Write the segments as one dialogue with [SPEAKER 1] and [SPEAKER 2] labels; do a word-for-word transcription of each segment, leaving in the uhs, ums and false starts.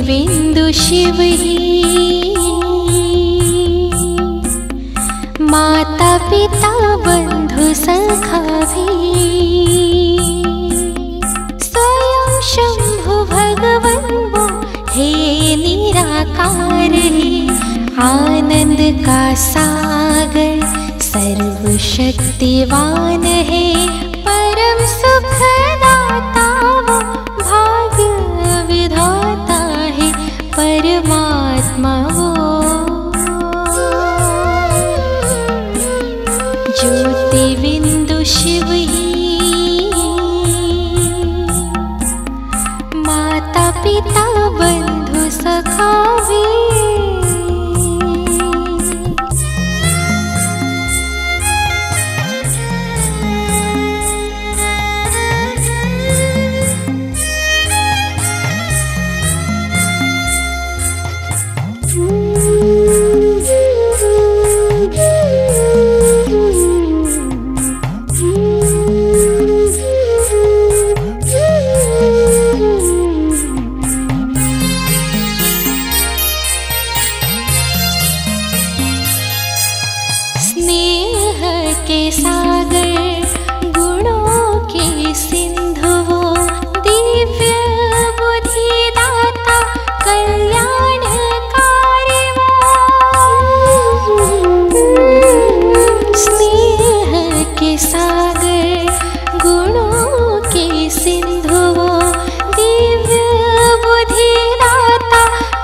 [SPEAKER 1] बिंदु शिव ही, माता पिता बंधु सखा भी, स्वयं शंभु भगवन वो हे निराकार है। आनंद का सागर सर्वशक्तिवान है, परम सुखदाता वो भाग्य विधाता है, परमात्मा वो। ज्योति बिंदु शिव ही, माता पिता बंधु सखा भी। के सागर गुणों के सिंधु वो, दिव्य बुद्धि दाता कल्याणकारी वो। स्नेह के सागर गुणों के सिंधु वो, दिव्य बुद्धि दाता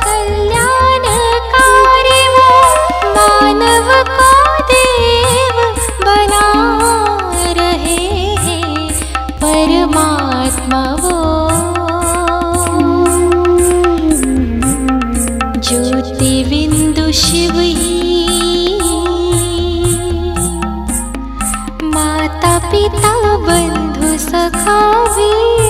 [SPEAKER 1] कल्याणकारी वो। मानव को बना रहे हैं परमात्मा वो। ज्योति बिंदु शिव ही, माता पिता बंधु सखा भी।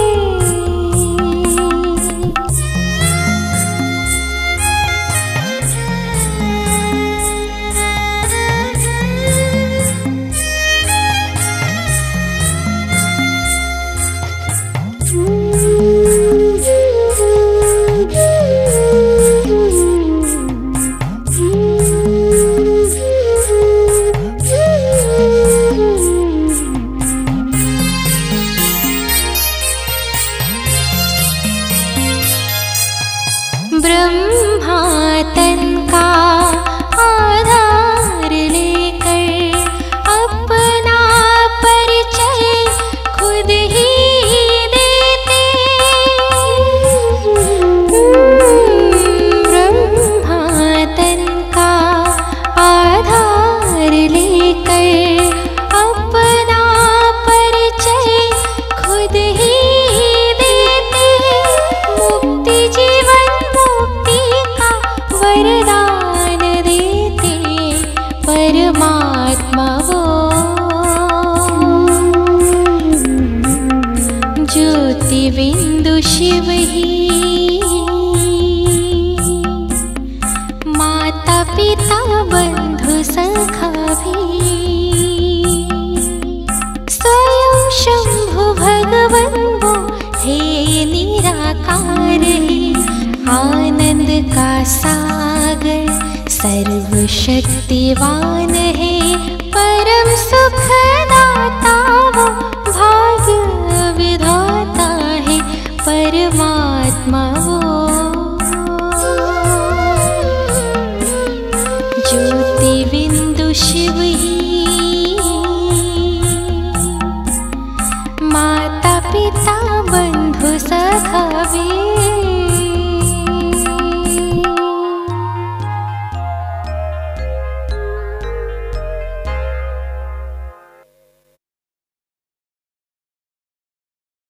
[SPEAKER 1] ब्रह्मा तन का आधार लेकर अपना परिचय खुद ही देते। ब्रह्मा तन का आधार लेकर अपना परिचय खुद ही देते। मुक्ति जीवन वरदान देते परमात्मा वो। ज्योति बिंदु शिव ही, माता पिता बंधु सखा भी, स्वयं शंभु भगवन वो हे निराकार है। आनंद का सागर सर्वशक्तिवान है, परम सुख